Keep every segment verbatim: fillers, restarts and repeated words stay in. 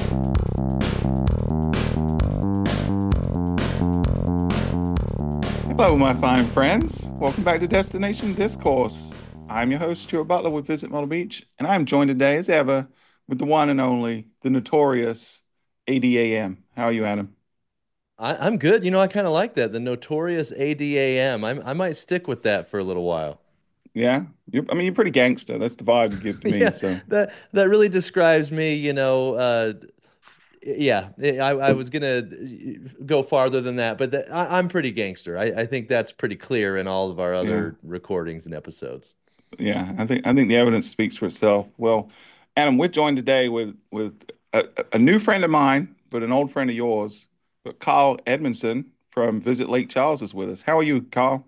Hello, my fine friends. Welcome back to Destination Discourse. I'm your host, Stuart Butler with Visit Myrtle Beach, and I'm joined today, as ever, with the one and only, the notorious A D A M. How are you, Adam? I, I'm good. You know, I kind of like that. The notorious A D A M. I, I might stick with that for a little while. Yeah? You're, I mean, you're pretty gangster. That's the vibe you give to me. Yeah, So, that that really describes me. You know, uh, yeah. I, I was gonna go farther than that, but that, I, I'm pretty gangster. I, I think that's pretty clear in all of our yeah, other recordings and episodes. yeah. I think I think the evidence speaks for itself. Well, Adam, we're joined today with with a, a new friend of mine, but an old friend of yours. But Carl Edmondson from Visit Lake Charles is with us. How are you, Carl?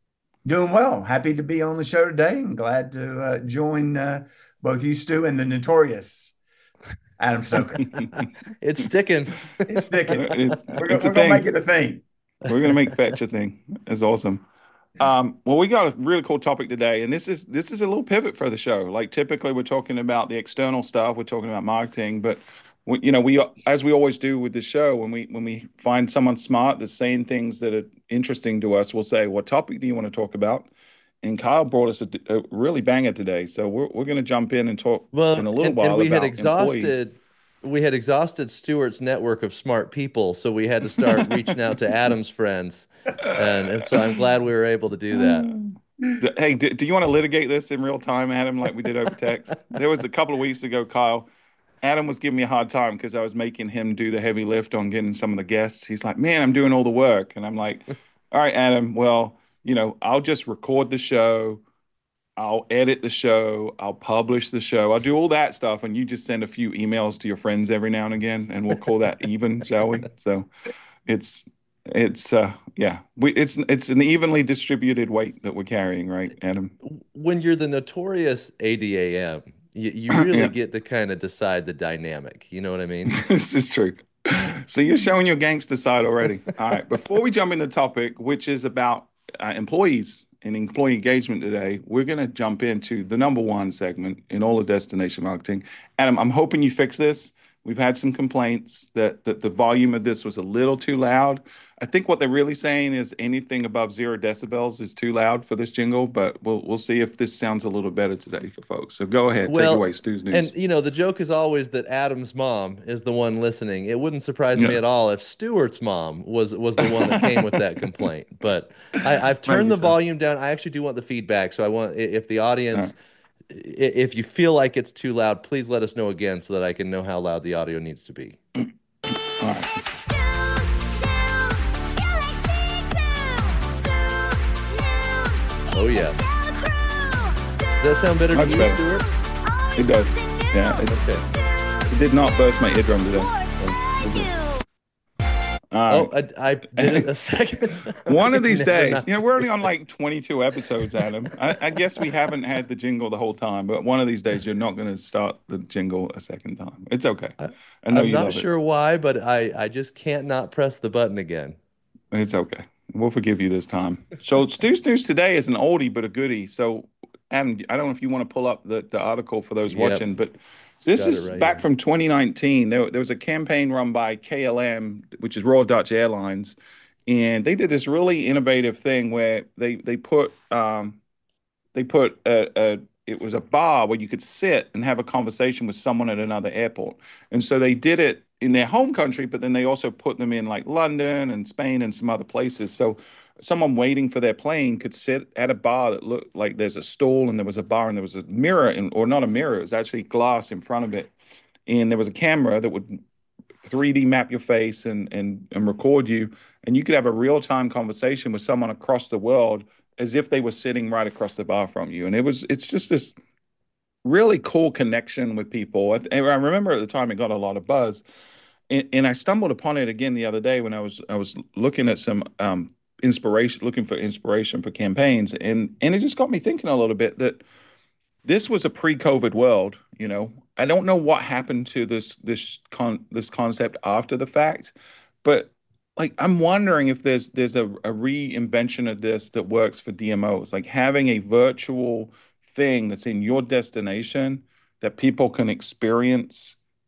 Doing well. Happy to be on the show today and glad to uh, join uh, both you, Stu, and the notorious Adam Stoker. It's sticking. It's sticking. It's We're gonna, it's a we're gonna make thing. it a thing. We're gonna make fetch a thing. It's awesome. Um, well, we got a really cool topic today, and this is this is a little pivot for the show. Like typically, we're talking about the external stuff, we're talking about marketing, but we, you know, we as we always do with the show, when we when we find someone smart that's saying things that are interesting to us, we'll say, "What topic do you want to talk about?" And Kyle brought us a, a really banger today, so we're we're going to jump in and talk in Well, a little and and while we had about employees. exhausted we had exhausted Stewart's network of smart people, so we had to start reaching out to Adam's friends. And and so I'm glad we were able to do that. Hey, do, do you want to litigate this in real time, Adam, like we did over text? There was a couple of weeks ago, Kyle. Adam was giving me a hard time because I was making him do the heavy lift on getting some of the guests. He's like, "Man, I'm doing all the work." And I'm like, "All right, Adam, well, you know, I'll just record the show. I'll edit the show. I'll publish the show. I'll do all that stuff. And you just send a few emails to your friends every now and again, and we'll call that even, shall we?" So it's it's uh yeah, we it's it's an evenly distributed weight that we're carrying, right, Adam? When you're the notorious A D A M, you, you really Yeah, get to kind of decide the dynamic. You know what I mean? this is true. So you're showing your gangster side already. All right. Before we jump into the topic, which is about uh, employees and employee engagement today, we're going to jump into the number one segment in all of destination marketing. Adam, I'm hoping you fix this. We've had some complaints that, that the volume of this was a little too loud. I think what they're really saying is anything above zero decibels is too loud for this jingle, but we'll we'll see if this sounds a little better today for folks. So go ahead, take it Well, away, Stu's and News. you know, the joke is always that Adam's mom is the one listening. It wouldn't surprise me Yeah. at all if Stewart's mom was was the one that came with that complaint. But I, I've turned Maybe the so. volume down. I actually do want the feedback. So I want i- if the All right. audience, i- if you feel like it's too loud, please let us know again so that I can know how loud the audio needs to be. All right. Oh yeah. Does that sound better to Much you, better. Stewart? It does. Yeah, it, Okay. it did not burst my eardrum today. So we're good. All Oh, I, I did it right. a second One of time. these Never days, you not know, to we're do only on that. like twenty-two episodes, Adam. I, I guess we haven't had the jingle the whole time, but one of these days you're not going to start the jingle a second time. It's okay. I, I know I'm you not love it. sure why, but I, I just can't not press the button again. It's okay. We'll forgive you this time. So Stu's News today is an oldie but a goodie. So Adam, I don't know if you want to pull up the, the article for those Yep, watching, but this got it is right back here. from twenty nineteen. There, there was a campaign run by K L M, which is Royal Dutch Airlines, and they did this really innovative thing where they they put um, they put a, a it was a bar where you could sit and have a conversation with someone at another airport. And so they did it in their home country, but then they also put them in like London and Spain and some other places. So someone waiting for their plane could sit at a bar that looked like there's a stall and there was a bar and there was a mirror in, or not a mirror, it was actually glass in front of it. And there was a camera that would three D map your face and and and record you, and you could have a real time conversation with someone across the world as if they were sitting right across the bar from you. And it was it's just this really cool connection with people. And I remember at the time it got a lot of buzz, and, and I stumbled upon it again the other day when I was I was looking at some um, inspiration, looking for inspiration for campaigns, and and it just got me thinking a little bit that this was a pre-COVID world, you know. I don't know what happened to this this con this concept after the fact, but like I'm wondering if there's there's a, a reinvention of this that works for D M Os, like having a virtual thing that's in your destination that people can experience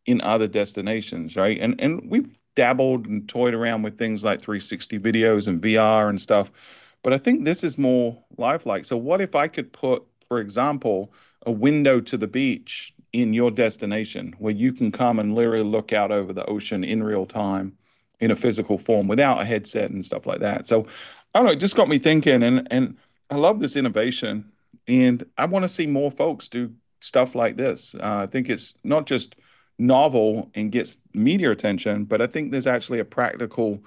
in other destinations, right? And and we've dabbled and toyed around with things like three sixty videos and V R and stuff, but I think this is more lifelike. So what if I could put, for example, a window to the beach in your destination where you can come and literally look out over the ocean in real time in a physical form without a headset and stuff like that. So I don't know, it just got me thinking, and and I love this innovation, and I want to see more folks do stuff like this. Uh, I think it's not just novel and gets media attention, but I think there's actually a practical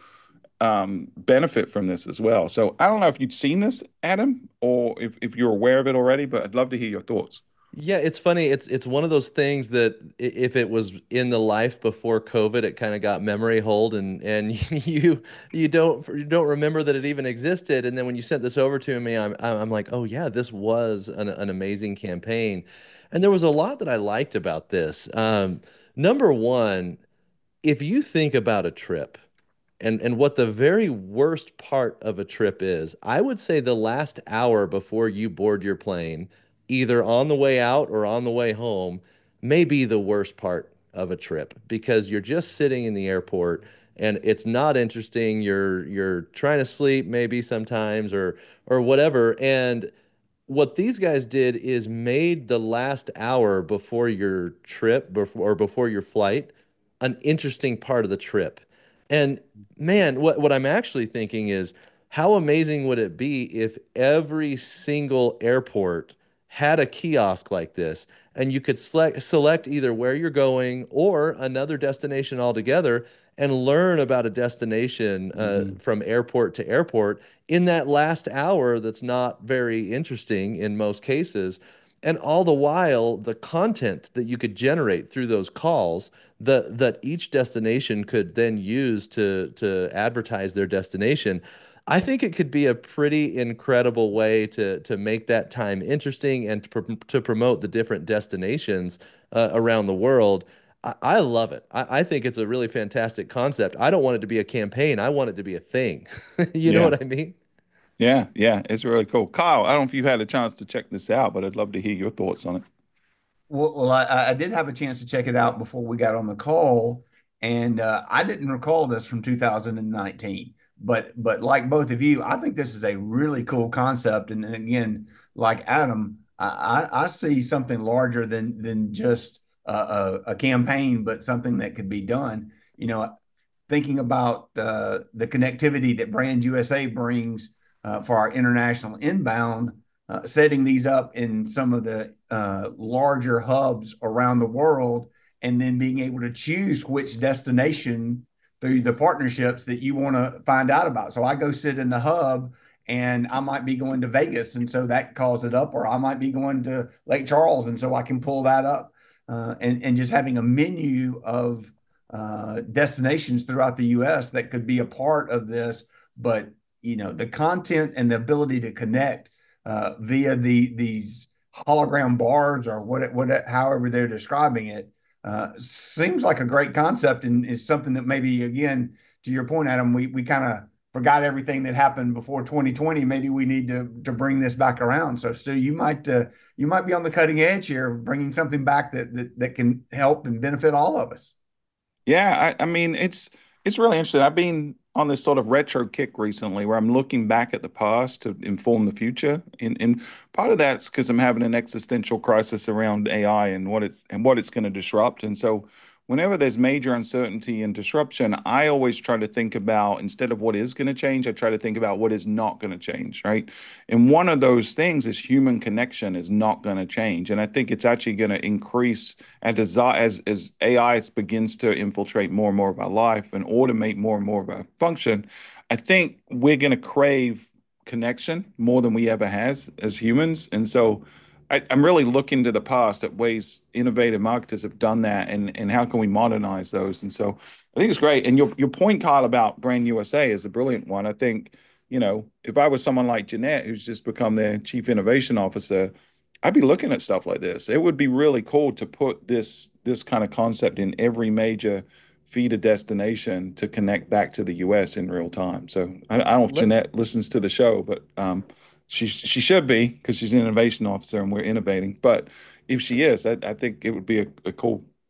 um, benefit from this as well. So I don't know if you'd seen this, Adam, or if, if you're aware of it already, but I'd love to hear your thoughts. Yeah, it's funny. It's it's one of those things that i- if it was in the life before COVID, it kind of got memory hold, and and you you don't you don't remember that it even existed. And then when you sent this over to me, I'm I'm like, oh yeah, this was an an amazing campaign, and there was a lot that I liked about this. Um, number one, if you think about a trip and and what the very worst part of a trip is, I would say the last hour before you board your plane, either on the way out or on the way home, may be the worst part of a trip because you're just sitting in the airport and it's not interesting. You're you're trying to sleep maybe sometimes or or whatever. And what these guys did is made the last hour before your trip before or before your flight an interesting part of the trip. And man, what what I'm actually thinking is how amazing would it be if every single airport had a kiosk like this and you could select select either where you're going or another destination altogether and learn about a destination uh, Mhm. from airport to airport in that last hour that's not very interesting in most cases. And all the while, the content that you could generate through those calls that that each destination could then use to to advertise their destination. I think it could be a pretty incredible way to to make that time interesting and to, pr to promote the different destinations uh, around the world. I, I love it. I, I think it's a really fantastic concept. I don't want it to be a campaign. I want it to be a thing. You know Yeah, what I mean? yeah, yeah. It's really cool. Kyle, I don't know if you've had a chance to check this out, but I'd love to hear your thoughts on it. Well, well I, I did have a chance to check it out before we got on the call, and uh, I didn't recall this from two thousand nineteen. But but like both of you, I think this is a really cool concept. And, and again, like Adam, I, I I see something larger than than just a, a, a campaign, but something that could be done. You know, thinking about uh, the connectivity that Brand U S A brings uh, for our international inbound, uh, setting these up in some of the uh, larger hubs around the world, and then being able to choose which destination through the partnerships that you want to find out about. So I go sit in the hub and I might be going to Vegas, and so that calls it up, or I might be going to Lake Charles, and so I can pull that up. Uh, and, and just having a menu of uh, destinations throughout the U S that could be a part of this. But you know, the content and the ability to connect uh, via the these hologram bars or what, what however they're describing it uh, seems like a great concept, and is something that maybe, again, to your point, Adam, we we kind of forgot everything that happened before twenty twenty. Maybe we need to to bring this back around. So, Stu, you might uh, you might be on the cutting edge here of bringing something back that that that can help and benefit all of us. Yeah, I, I mean, it's it's really interesting. I've been on this sort of retro kick recently where I'm looking back at the past to inform the future. And and part of that's because I'm having an existential crisis around A I and what it's and what it's going to disrupt. And so whenever there's major uncertainty and disruption, I always try to think about, instead of what is going to change, I try to think about what is not going to change, right? And one of those things is human connection is not going to change. And I think it's actually going to increase and as, as as A I begins to infiltrate more and more of our life and automate more and more of our function, I think we're going to crave connection more than we ever has as humans. And so I, I'm really looking to the past at ways innovative marketers have done that, and and how can we modernize those. And so I think it's great. And your your point, Kyle, about Brand U S A is a brilliant one. I think, you know, if I was someone like Jeanette, who's just become their chief innovation officer, I'd be looking at stuff like this. It would be really cool to put this this kind of concept in every major feeder destination to connect back to the U S in real time. So I, I don't know if Let Jeanette listens to the show, but um, she she should be, because she's an innovation officer and we're innovating. But if she is, I, I think it would be a, a cool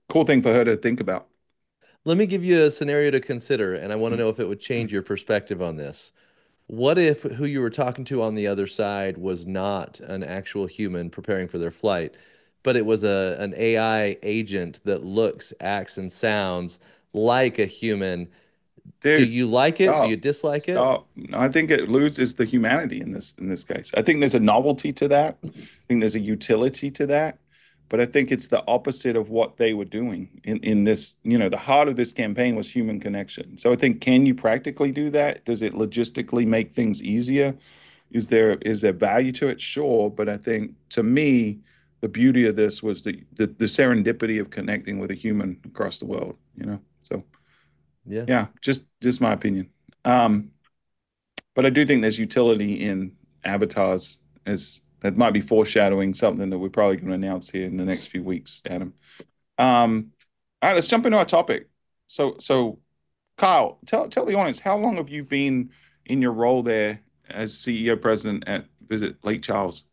cool thing for her to think about. Let me give you a scenario to consider, and I want to know if it would change your perspective on this. What if who you were talking to on the other side was not an actual human preparing for their flight, but it was a an A I agent that looks, acts, and sounds like a human? Do Dude, you like it? Do you stop. dislike it? Stop. I think it loses the humanity in this in this case. I think there's a novelty to that. I think there's a utility to that. But I think it's the opposite of what they were doing in, in this, you know, the heart of this campaign was human connection. So I think, can you practically do that? Does it logistically make things easier? Is there is there value to it? Sure. But I think, to me, the beauty of this was the the, the serendipity of connecting with a human across the world, you know? So Yeah. yeah, just just my opinion. Um, but I do think there's utility in avatars, as that might be foreshadowing something that we're probably going to announce here in the next few weeks, Adam. Um, all right, let's jump into our topic. So, so Kyle, tell tell the audience, how long have you been in your role there as C E O president at Visit Lake Charles?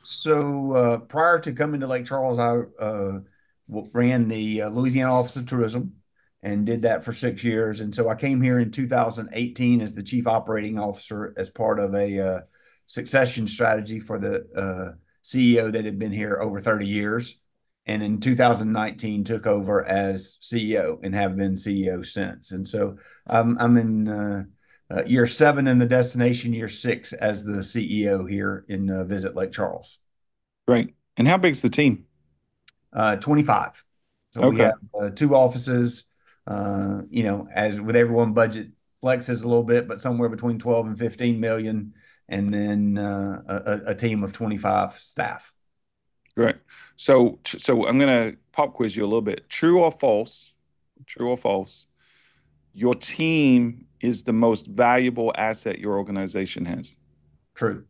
So uh, prior to coming to Lake Charles, I uh, ran the uh, Louisiana Office of Tourism and did that for six years. And so I came here in two thousand eighteen as the chief operating officer as part of a uh, succession strategy for the uh, C E O that had been here over thirty years. And in two thousand nineteen, took over as C E O and have been C E O since. And so I'm, I'm in uh, uh, year seven in the destination, year six as the C E O here in uh, Visit Lake Charles. Great. And how big's the team? Uh, twenty-five. So we Okay. have uh, two offices. Uh, you know, as with everyone, budget flexes a little bit, but somewhere between twelve and fifteen million, and then uh, a, a team of twenty-five staff. Great. So, so I'm going to pop quiz you a little bit. True or false? True or false? Your team is the most valuable asset your organization has. True.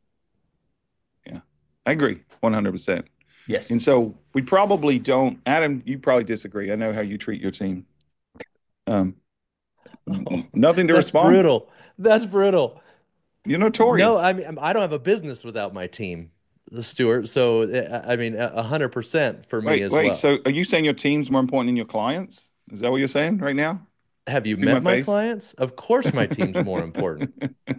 Yeah, I agree one hundred percent. Yes. And so we probably don't, Adam, you probably disagree. I know how you treat your team. Um, nothing to That's respond. brutal. That's brutal. You're No, notorious. I mean, I don't have a business without my team, Stuart. So, I I mean, a hundred percent for me Wait, as wait. well. So are you saying your team's more important than your clients? Is that what you're saying right now? Have you See my met my face? clients? Of course, my team's more important.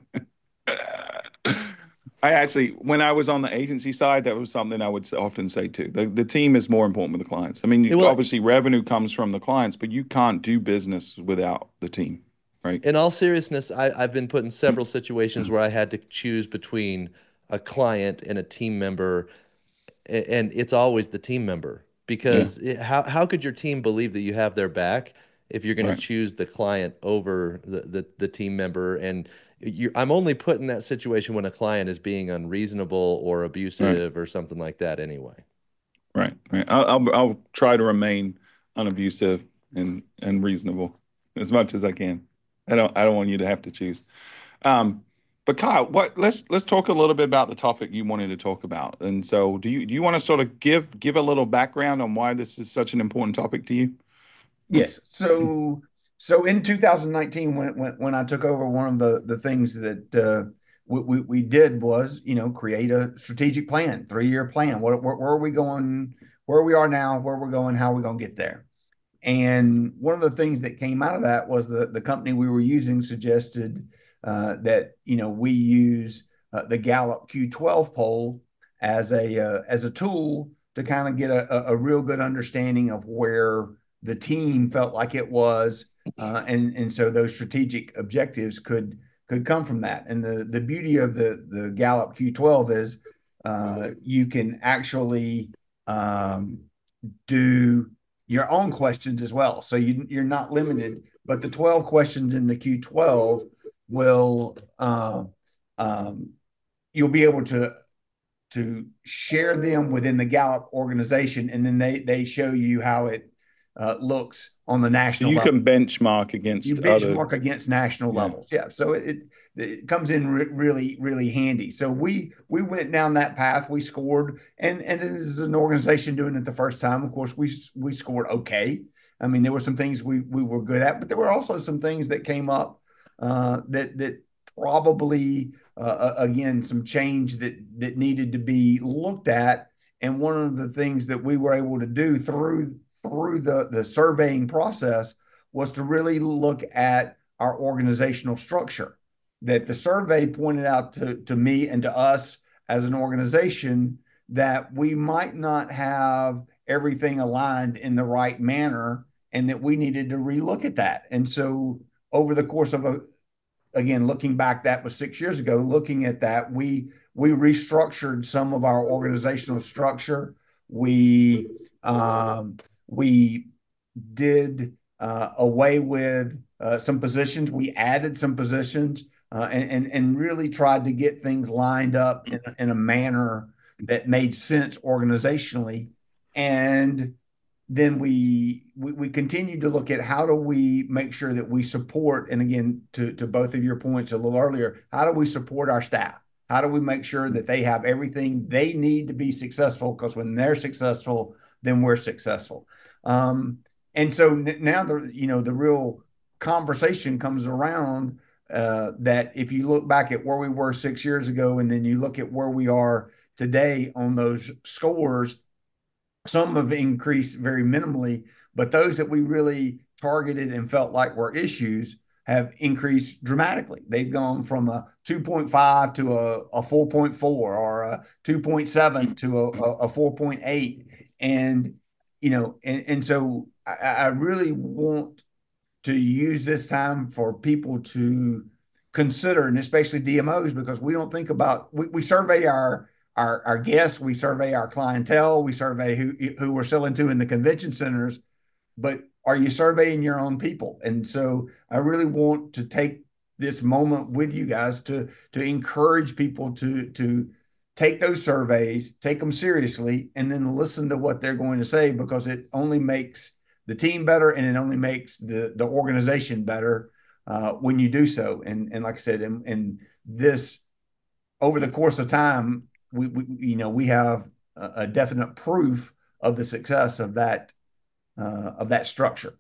I actually, when I was on the agency side, that was something I would often say too. The, the team is more important with the clients. I mean, It you, will, obviously, revenue comes from the clients, but you can't do business without the team, right? in all seriousness, I, I've been put in several situations where I had to choose between a client and a team member, a- and it's always the team member Yeah, because it, how how could your team believe that you have their back if you're going to right, choose the client over the the, the team member? And you, I'm only put in that situation when a client is being unreasonable or right, abusive or something like that anyway. right, right. I'll, I'll, I'll try to remain unabusive and and reasonable as much as I can. I don't, I don't want you to have to choose. Um, but Kyle, what let's let's talk a little bit about the topic you wanted to talk about. And so, do you do you want to sort of give give a little background on why this is such an important topic to you? Yes. So so in two thousand nineteen, when when when I took over, one of the the things that uh, we, we we did was, you know, create a strategic plan, three year plan. What where, where are we going? Where we are now? Where we're going? How are we going to get there? And one of the things that came out of that was the the company we were using suggested uh, that, you know, we use uh, the Gallup Q twelve poll as a uh, as a tool to kind of get a, a real good understanding of where the team felt like it was, uh, and and so those strategic objectives could could come from that. And the the beauty of the the Gallup Q twelve is uh, you can actually um, do your own questions as well. So you, you're not limited, but the twelve questions in the Q twelve will, uh, um, you'll be able to to share them within the Gallup organization, and then they they show you how it uh, looks on the So national you level. can benchmark You against other. benchmark against national Yeah, levels. Yeah, so it it comes in re- really really handy. So we we went down that path. We scored, and and as an organization doing it the first time, of course we we scored okay. I mean, there were some things we we were good at, but there were also some things that came up uh, that that probably uh, again some change that that needed to be looked at. And one of the things that we were able to do through through the, the surveying process was to really look at our organizational structure. That the survey pointed out to, to me and to us as an organization that we might not have everything aligned in the right manner and that we needed to relook at that. And so over the course of a, again, looking back, that was six years ago, looking at that, we we restructured some of our organizational structure. We um, we did uh, away with uh, some positions. We added some positions uh, and, and and really tried to get things lined up in, in a manner that made sense organizationally. And then we, we we continue to look at how do we make sure that we support, and again, to, to both of your points a little earlier, how do we support our staff? How do we make sure that they have everything they need to be successful? Because when they're successful, then we're successful. Um, and so now the you know the real conversation comes around uh, that if you look back at where we were six years ago, and then you look at where we are today on those scores, some have increased very minimally, but those that we really targeted and felt like were issues have increased dramatically. They've gone from a two point five to a, a four point four or a two point seven to a, a four point eight. And, you know, and, and so I, I really want to use this time for people to consider, and especially D M Os, because we don't think about, we, we survey our, our, our guests, we survey our clientele, we survey who, who we're selling to in the convention centers, but are you surveying your own people? And so I really want to take this moment with you guys to, to encourage people to, to take those surveys, take them seriously, and then listen to what they're going to say, because it only makes the team better and it only makes the, the organization better uh, when you do so. And, and like I said, and, and this, over the course of time, we, we you know, we have a, a definite proof of the success of that uh, of that structure.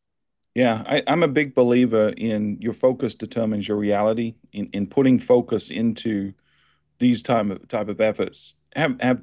Yeah, I, I'm a big believer in your focus determines your reality. In, in putting focus into these type of type of efforts have have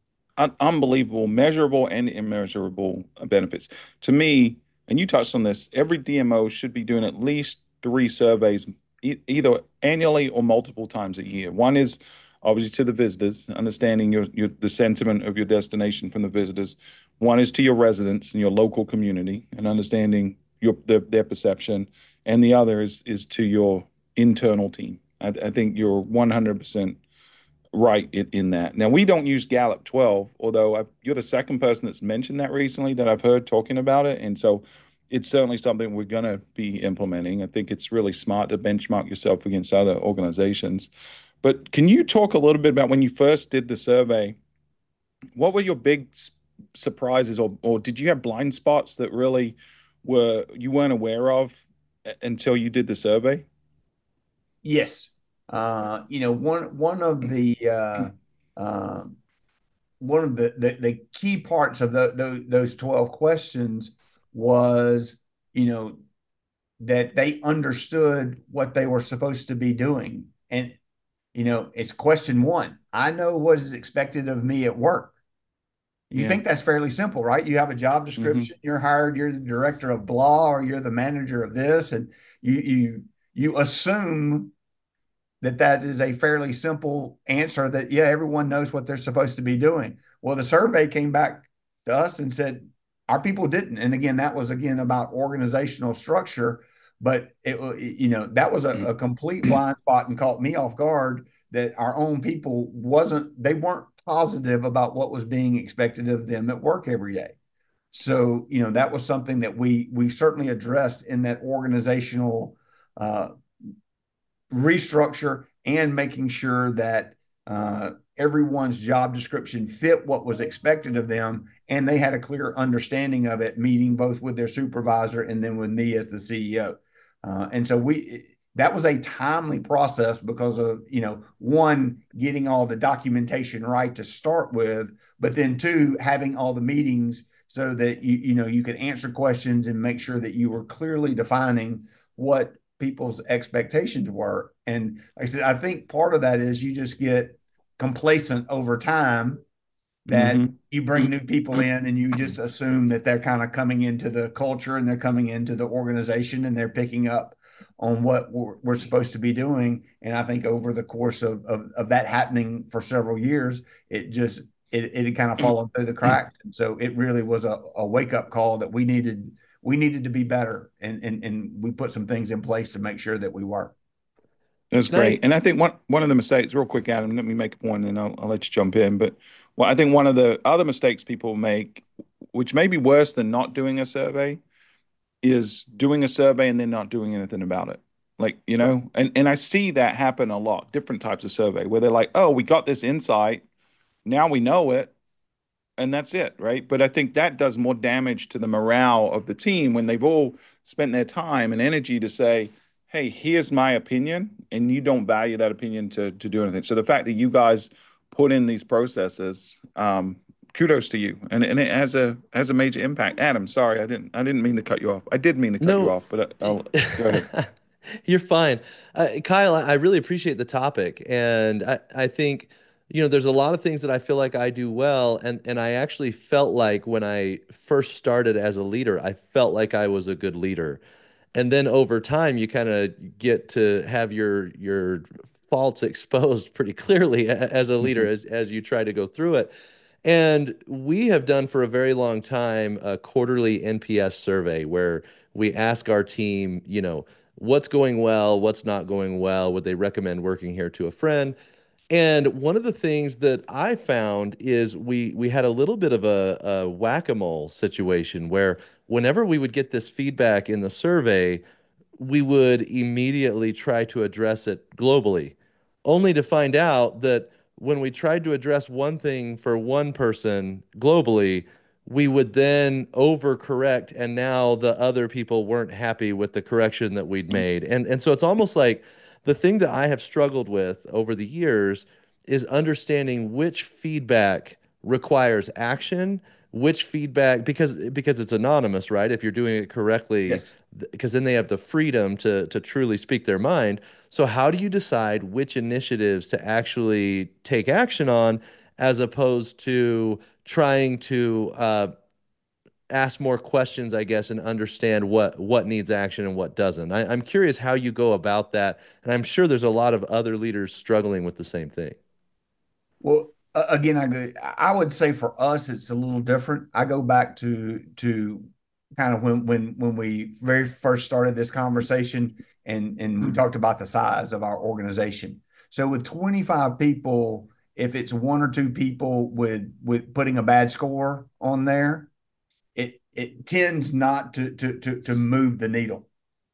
un unbelievable, measurable and immeasurable benefits. To me, and you touched on this, every D M O should be doing at least three surveys, e either annually or multiple times a year. One is obviously to the visitors, understanding your, your the sentiment of your destination from the visitors. One is to your residents and your local community and understanding your their, their perception. And the other is is to your internal team. I, I think you're one hundred percent right in, in that. Now, we don't use Gallup twelve, although I've, you're the second person that's mentioned that recently that I've heard talking about it. And so it's certainly something we're going to be implementing. I think it's really smart to benchmark yourself against other organizations. But can you talk a little bit about when you first did the survey? What were your big s- surprises, or, or did you have blind spots that really were you weren't aware of uh, until you did the survey? Yes. Uh, you know, one one of the uh, uh, one of the, the the key parts of the, the those twelve questions was, you know, that they understood what they were supposed to be doing. And, you know, it's question one. I know what is expected of me at work. You Yeah. think that's fairly simple, right? You have a job Hmm. description, you're hired, you're the director of blah, or you're the manager of this, and you you you assume that that is a fairly simple answer, that yeah, everyone knows what they're supposed to be doing. Well, the survey came back to us and said our people didn't. And again, that was again about organizational structure, but it, you know, that was a, a complete blind spot and caught me off guard that our own people wasn't, they weren't positive about what was being expected of them at work every day. So, you know, that was something that we we certainly addressed in that organizational uh, restructure, and making sure that uh, everyone's job description fit what was expected of them, and they had a clear understanding of it, meeting both with their supervisor and then with me as the C E O. Uh, and so we that was a timely process because of, you know, one, getting all the documentation right to start with, but then two, having all the meetings so that you you know you could answer questions and make sure that you were clearly defining what people's expectations were. And like I said, I think part of that is you just get complacent over time that Hmm. you bring new people in and you just assume that they're kind of coming into the culture and they're coming into the organization and they're picking up on what we're, we're supposed to be doing. And I think over the course of, of, of that happening for several years, it just it, it had kind of fallen through the cracks. And so it really was a, a wake up call that we needed we needed to be better, and, and and we put some things in place to make sure that we were. That's And I, great. And I think one one of the mistakes, real quick, Adam, let me make a point and then I'll, I'll let you jump in. But well, I think one of the other mistakes people make, which may be worse than not doing a survey, is doing a survey and then not doing anything about it. Like, you know, and, and I see that happen a lot, different types of survey where they're like, oh, we got this insight. Now we know it. And that's it, right? But I think that does more damage to the morale of the team when they've all spent their time and energy to say, hey, here's my opinion, and you don't value that opinion to to do anything. So the fact that you guys put in these processes, um, kudos to you, and and it has a has a major impact. Adam, sorry, I didn't I didn't mean to cut you off. I did mean to cut you no, off, but I, I'll go ahead. you're fine. Uh, Kyle, I I really appreciate the topic. And I, I think, you know, there's a lot of things that I feel like I do well. And, and I actually felt like when I first started as a leader, I felt like I was a good leader. And then over time, you kind of get to have your your faults exposed pretty clearly a- as a leader Mhm. as as you try to go through it. And we have done for a very long time a quarterly N P S survey where we ask our team, you know, what's going well, what's not going well, would they recommend working here to a friend? And one of the things that I found is we we had a little bit of a, a whack-a-mole situation where whenever we would get this feedback in the survey, we would immediately try to address it globally, only to find out that when we tried to address one thing for one person globally, we would then overcorrect, and now the other people weren't happy with the correction that we'd made. And and so it's almost like the thing that I have struggled with over the years is understanding which feedback requires action, which feedback because because it's anonymous, right? If you're doing it correctly, Yes. because then they have the freedom to to truly speak their mind. So how do you decide which initiatives to actually take action on as opposed to trying to uh, ask more questions, I guess, and understand what what needs action and what doesn't? I, I'm curious how you go about that, and I'm sure there's a lot of other leaders struggling with the same thing. Well, uh, again, I go, I would say for us it's a little different. I go back to to kind of when when when we very first started this conversation, and and we talked about the size of our organization. So with twenty-five people, if it's one or two people with with putting a bad score on there, it it tends not to to to to move the needle.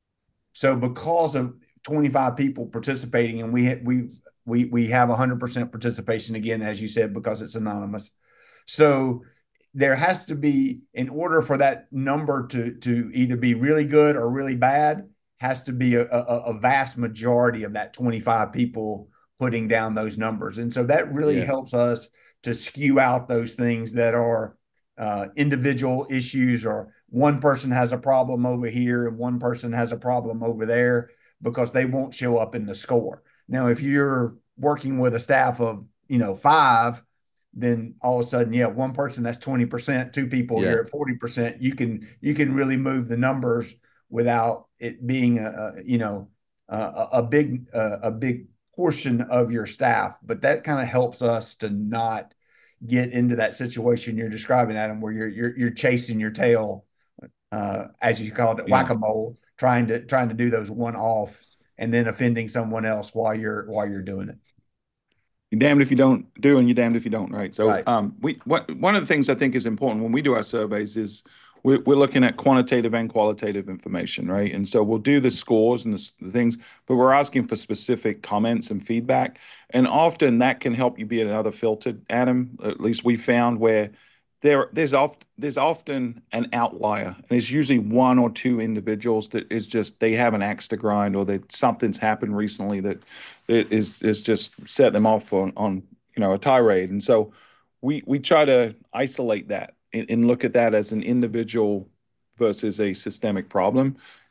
So because of twenty-five people participating, and we we we we have one hundred percent participation again, as you said, because it's anonymous. So there has to be, in order for that number to to either be really good or really bad, has to be a, a, a vast majority of that twenty-five people putting down those numbers. And so that really Yeah. helps us to skew out those things that are uh, individual issues, or one person has a problem over here and one person has a problem over there, because they won't show up in the score. Now, if you're working with a staff of, you know, five, then all of a sudden, yeah, one person that's twenty percent, two people, Yeah. you're at forty percent. You can you can really move the numbers without it being a, a you know a, a big a, a big portion of your staff. But that kind of helps us to not get into that situation you're describing, Adam, where you're you're you're chasing your tail, uh, as you called it, Yeah. whack a mole, trying to trying to do those one offs and then offending someone else while you're while you're doing it. You're damned if you don't do, and you're damned if you don't, right? So, Right. um, we what one of the things I think is important when we do our surveys is we're, we're looking at quantitative and qualitative information, right? And so we'll do the scores and the, s- the things, but we're asking for specific comments and feedback, and often that can help you be another filter, Adam. At least we found where there there's oft there's often an outlier, and it's usually one or two individuals that is just they have an axe to grind, or that something's happened recently that that is is just set them off on on you know a tirade. And so we we try to isolate that and, and look at that as an individual versus a systemic problem.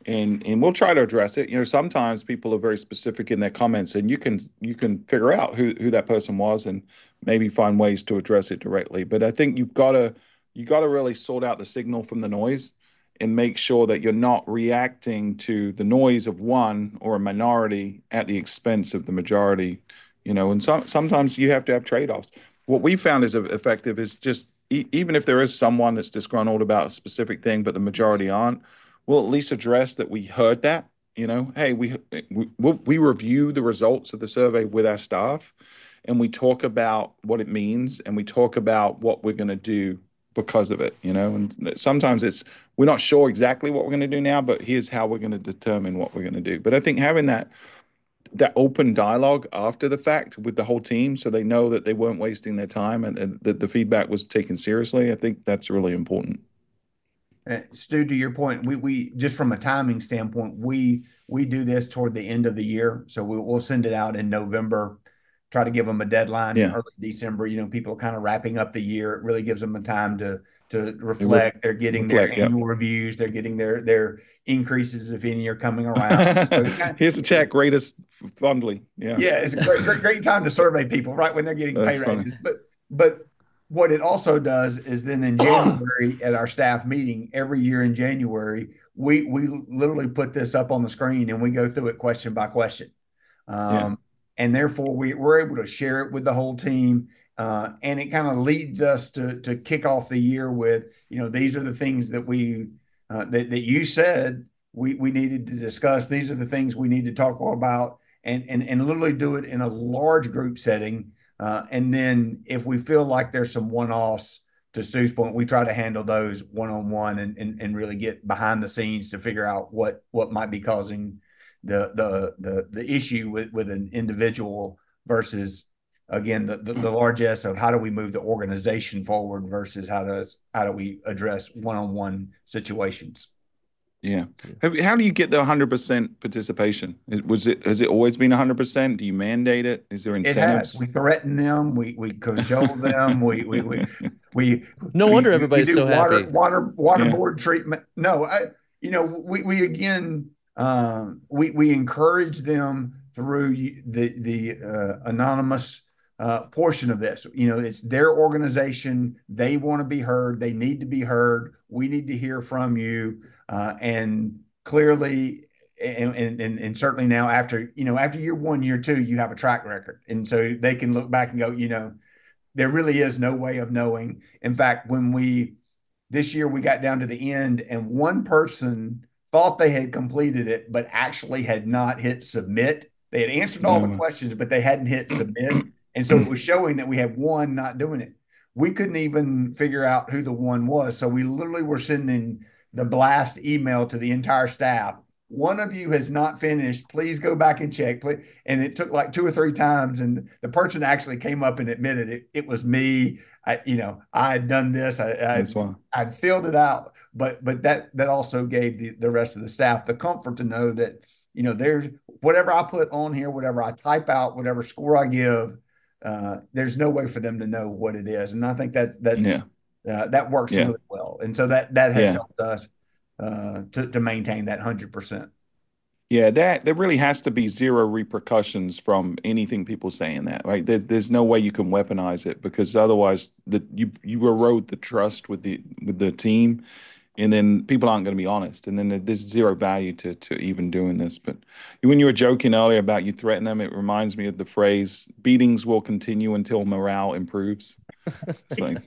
and and we'll try to address it. You know, sometimes people are very specific in their comments, and you can you can figure out who who that person was and maybe find ways to address it directly. But I think you've got to you got to really sort out the signal from the noise and make sure that you're not reacting to the noise of one or a minority at the expense of the majority. You know, and some sometimes you have to have trade-offs. What we found is effective is just e- even if there is someone that's disgruntled about a specific thing, but the majority aren't, we'll at least address that we heard that. You know, hey, we we we review the results of the survey with our staff, and we talk about what it means, and we talk about what we're going to do because of it. You know, and sometimes it's we're not sure exactly what we're going to do now, but here's how we're going to determine what we're going to do. But I think having that that open dialogue after the fact with the whole team, so they know that they weren't wasting their time and, and that the feedback was taken seriously, I think that's really important. Uh, Stu, to your point, we we just from a timing standpoint, we we do this toward the end of the year, so we, we'll send it out in November. Try to give them a deadline in Yeah, early December. You know, people are kind of wrapping up the year. It really gives them a time to to re- reflect. They're getting their reflect. Yep. annual reviews. They're getting their their increases if any are coming around. So it's kind Here's a check, rate us fondly. Yeah, yeah, it's a great, great, great time to survey people right when they're getting pay that's funny. raises. But but what it also does is then in January at our staff meeting every year in January, we we literally put this up on the screen and we go through it question by question. Yeah, Um, and therefore we, we're able to share it with the whole team. Uh, and it kind of leads us to to kick off the year with, you know, these are the things that we uh, that, that you said we we needed to discuss. These are the things we need to talk about and, and, and literally do it in a large group setting. Uh, and then if we feel like there's some one-offs, to Stu's point, we try to handle those one-on-one and, and, and really get behind the scenes to figure out what, what might be causing the, the, the, the issue with, with an individual versus, again, the, the, the largesse of how do we move the organization forward versus how does, how do we address one-on-one situations. yeah. How, how do you get the one hundred percent participation? Was it has it always been one hundred percent? Do you mandate it? Is there It has. incentives? We threaten them. We we cajole them. We we we we No we wonder we, we everybody's do so water happy. water Yeah. waterboard treatment. No, I you know we we again um, we we encourage them through the the uh, anonymous uh, portion of this. You know, it's their organization. They want to be heard. They need to be heard. We need to hear from you. Uh, and clearly and, and and certainly now after you know after year one, year two, you have a track record, and so they can look back and go, you know, there really is no way of knowing. In fact, when we this year we got down to the end, and one person thought they had completed it, but actually had not hit submit. They had answered all the Um, questions, but they hadn't hit submit, and so it was showing that we had one not doing it. We couldn't even figure out who the one was, so we literally were sending the blast email to the entire staff. One of you has not finished. Please go back and check. And it took like two or three times, and the person actually came up and admitted it. It was me. I, you know, I had done this. I, I that's why. I'd filled it out, but but that that also gave the the rest of the staff the comfort to know that you know there's whatever I put on here, whatever I type out, whatever score I give, uh, there's no way for them to know what it is, and I think that that's Yeah. uh, that works Yeah. really well, and so that that has Yeah. helped us uh, to to maintain that hundred percent. Yeah, that there really has to be zero repercussions from anything people saying that, right? There, there's no way you can weaponize it because otherwise the you you erode the trust with the with the team, and then people aren't going to be honest, and then there's zero value to to even doing this. But when you were joking earlier about you threaten them, it reminds me of the phrase "beatings will continue until morale improves." It's like,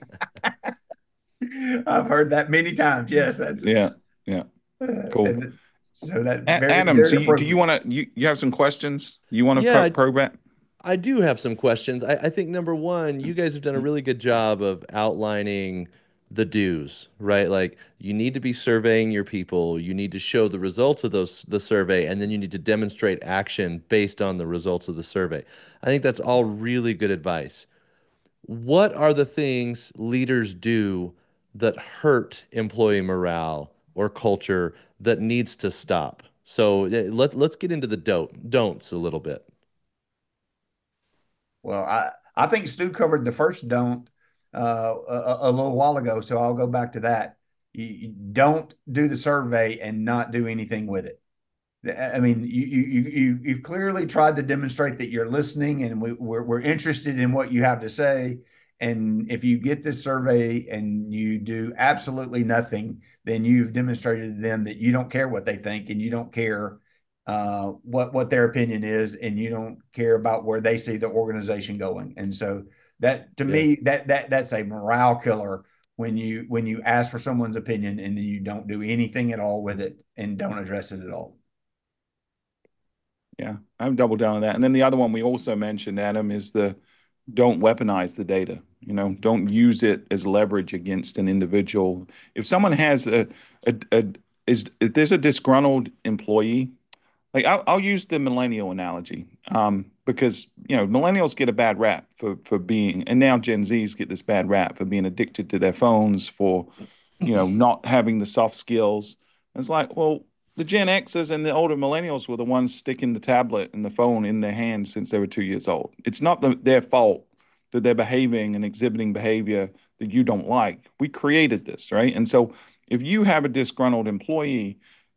I've heard that many times. Yes, that's yeah, yeah, uh, cool. and so that A- very Adam, so very you, do you appropriate. want to you you have some questions? You want to Yeah, pro I, probe that? I do have some questions. I, I think number one, you guys have done a really good job of outlining the do's, right? Like you need to be surveying your people, you need to show the results of those the survey, and then you need to demonstrate action based on the results of the survey. I think that's all really good advice. What are the things leaders do that hurt employee morale or culture that needs to stop? So eh, let, let's get into the don't, don'ts a little bit. Well, I I think Stu covered the first don't uh, a, a little while ago, so I'll go back to that. You, you don't do the survey and not do anything with it. I mean, you you you you've clearly tried to demonstrate that you're listening, and we, we're we're interested in what you have to say. And if you get this survey and you do absolutely nothing, then you've demonstrated to them that you don't care what they think, and you don't care uh, what what their opinion is, and you don't care about where they see the organization going. And so that, to Yeah. me, that that that's a morale killer when you when you ask for someone's opinion and then you don't do anything at all with it and don't address it at all. Yeah, I'm double down on that. And then the other one we also mentioned, Adam, is the don't weaponize the data. You know, don't use it as leverage against an individual. If someone has a, a, a is if there's a disgruntled employee, like I'll, I'll use the millennial analogy, um, because you know millennials get a bad rap for for being, and now Gen Zs get this bad rap for being addicted to their phones, for you know not having the soft skills. And it's like, well, the Gen Xers and the older millennials were the ones sticking the tablet and the phone in their hands since they were two years old. It's not the, their fault that they're behaving and exhibiting behavior that you don't like. We created this, right? And so if you have a disgruntled employee,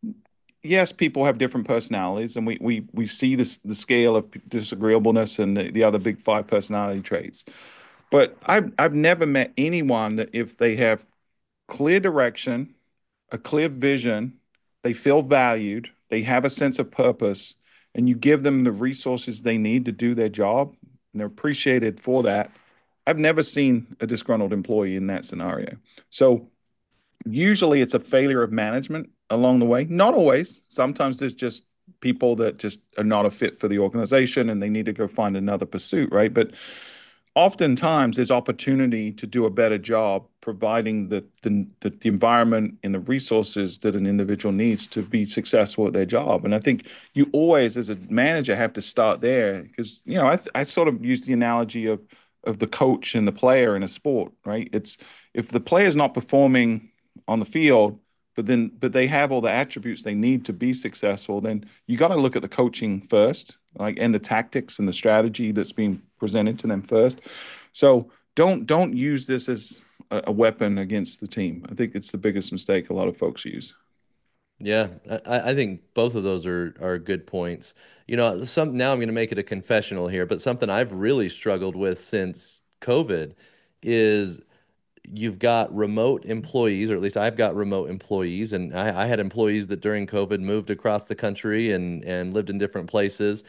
yes, people have different personalities, and we we we see this the scale of disagreeableness and the, the other big five personality traits. But I've I've never met anyone that if they have clear direction, a clear vision, they feel valued, they have a sense of purpose, and you give them the resources they need to do their job, and they're appreciated for that. I've never seen a disgruntled employee in that scenario. So usually it's a failure of management along the way. Not always. Sometimes there's just people that just are not a fit for the organization and they need to go find another pursuit, right? But oftentimes there's opportunity to do a better job providing the, the the the environment and the resources that an individual needs to be successful at their job. And I think you always, as a manager, have to start there because you know I I sort of use the analogy of of the coach and the player in a sport, right? It's if the player is not performing on the field, but then but they have all the attributes they need to be successful, then you got to look at the coaching first, like and the tactics and the strategy that's being presented to them first. So don't don't use this as a, a weapon against the team. I think it's the biggest mistake a lot of folks use. Yeah, I, I think both of those are are good points. You know, some now I'm going to make it a confessional here, but something I've really struggled with since COVID is you've got remote employees, or at least I've got remote employees, and I, I had employees that during COVID moved across the country and and lived in different places,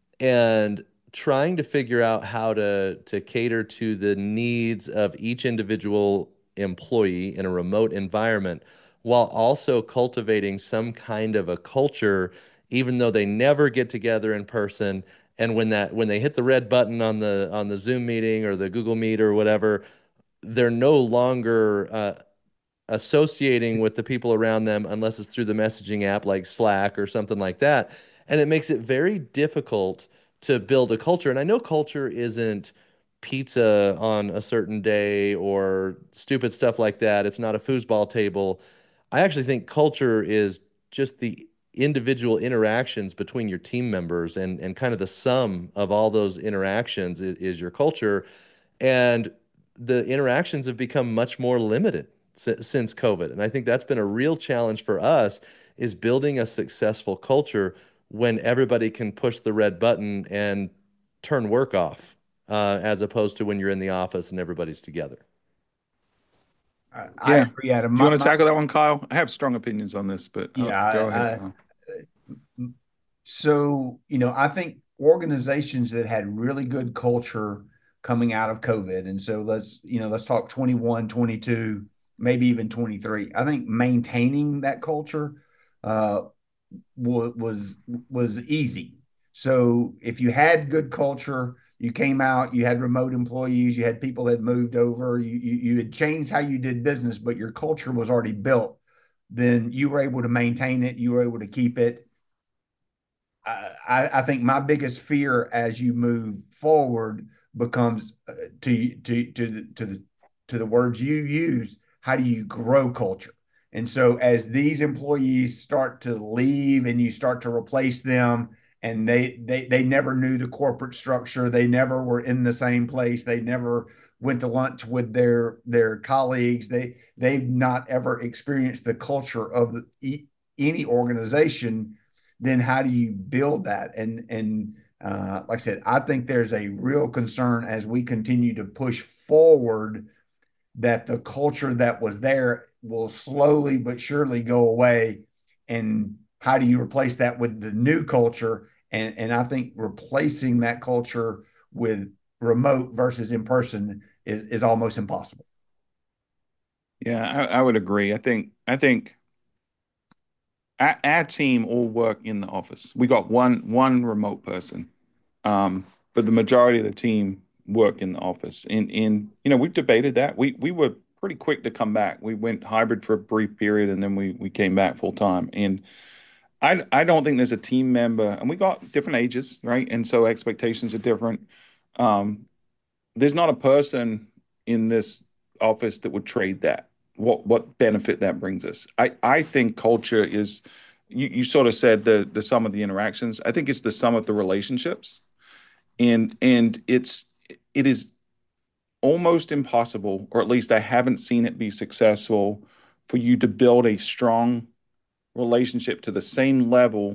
and trying to figure out how to to cater to the needs of each individual employee in a remote environment while also cultivating some kind of a culture even though they never get together in person. And when that when they hit the red button on the on the Zoom meeting or the Google Meet or whatever, they're no longer uh, associating with the people around them unless it's through the messaging app like Slack or something like that. And it makes it very difficult to build a culture. And I know culture isn't pizza on a certain day or stupid stuff like that. It's not a foosball table. I actually think culture is just the individual interactions between your team members, and and kind of the sum of all those interactions is, is your culture. And the interactions have become much more limited since COVID. And I think that's been a real challenge for us is building a successful culture when everybody can push the red button and turn work off, uh, as opposed to when you're in the office and everybody's together. I, I Yeah. agree, Adam. Do you My, want to my, tackle that one, Kyle? I have strong opinions on this, but uh, yeah, go ahead, I, Kyle. I, so, you know, I think organizations that had really good culture coming out of COVID, and so let's, you know, let's talk twenty-one, twenty-two, maybe even twenty-three. I think maintaining that culture uh, was was easy. So if you had good culture, you came out, you had remote employees, you had people that moved over, you you, you had changed how you did business, but your culture was already built, then you were able to maintain it, you were able to keep it. I, I think my biggest fear as you move forward becomes uh, to to to to the to the words you use. How do you grow culture? And so as these employees start to leave and you start to replace them, and they they they never knew the corporate structure, they never were in the same place, they never went to lunch with their their colleagues. They they've not ever experienced the culture of the, any organization. Then how do you build that? And and uh, like I said, I think there's a real concern as we continue to push forward that the culture that was there will slowly but surely go away. And how do you replace that with the new culture? And and I think replacing that culture with remote versus in person is is almost impossible. Yeah, I, I would agree. I think I think our, our team all work in the office. We got one one remote person, um, but the majority of the team work in the office. And and you know we've debated that. We we were pretty quick to come back. We went hybrid for a brief period, and then we we came back full time. And I I don't think there's a team member, and we got different ages, right? And so expectations are different. Um, there's not a person in this office that would trade that. What what benefit that brings us? I I think culture is. You, you sort of said the the sum of the interactions. I think it's the sum of the relationships, and and it's it is almost impossible, or at least I haven't seen it be successful, for you to build a strong relationship to the same level